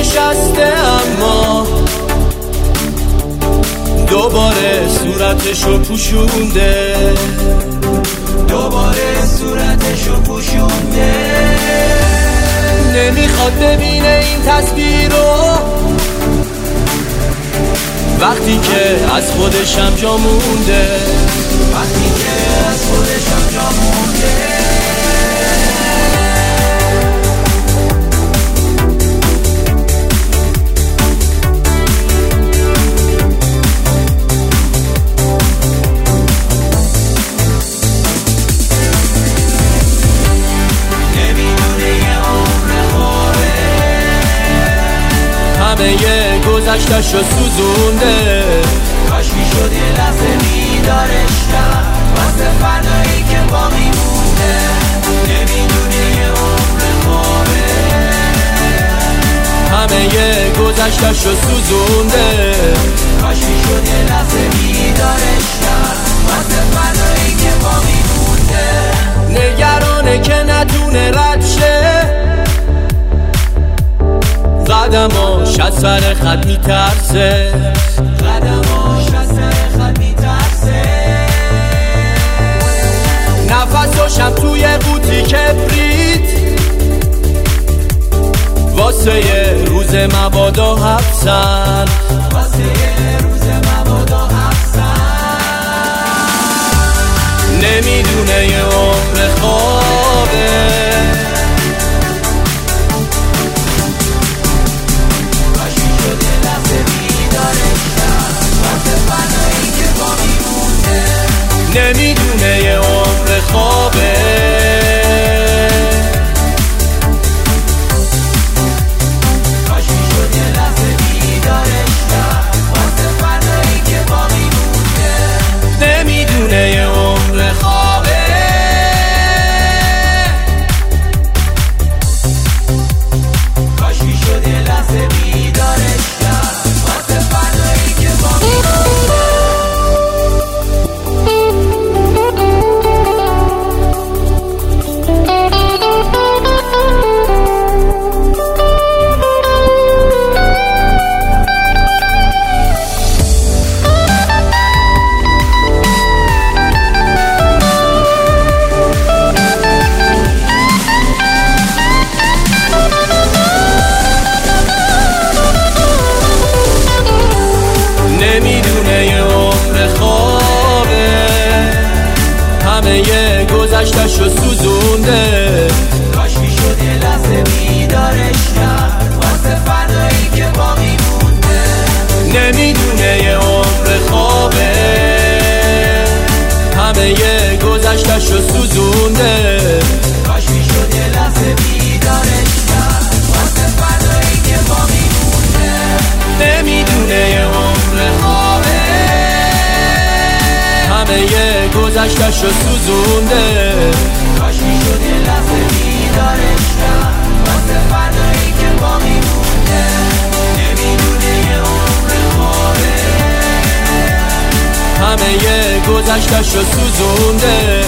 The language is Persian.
نشسته اما دوباره صورتشو پوشونده، دوباره صورتشو پوشونده. نمیخواد ببینه این تصویر رو وقتی که از خودشم جا مونده، وقتی که از خودشم جا مونده. همه گذشتشو سوزونده، کاش میشد یه لحظه بیدارش کرد واسه فردایی که باقی مونده. نمیدونه یه عمر خوابه، همه گذشتشو سوزونده، کاش میشد یه لحظه بیدارش کرد واسه فردایی که باقی مونده. نگرانه که نتونه رد شه، قدماش از سر خط میترسه، قدماش از سر خط میترسه. نفساشم توی قوطی کبریت واسه یه روز مبادا حبسن، واسه یه روز مبادا حبسن. نمیدونه یه عمر خوابه، نمیدونه یه عمر خوابه. کاش میشد یه لحظه بیدارش کرد واسه فردایی که باقی مونده. نمیدونه یه عمر خوابه. کاش میشد یه لحظه بیدارش کرد واسه فردایی که باقی مونده. نمیدونه یه عمر خوابه، همه گذشتشو سوزونده، کاش میشد یه لحظه بیدارش کرد واسه فردایی که باقی مونده. نمیدونه یه عمر خوابه، همه گذشتشو سوزونده، کاش میشد یه لحظه بیدارش کرد واسه فردایی که باقی مونده. نمیدونه یه عمر خوابه، همه گذشتشو سوزونده، کاش میشد یه لحظه بیدارش کرد واسه فردایی که باقی مونده. نمیدونه یه عمر خوابه، همه گذشتشو سوزونده.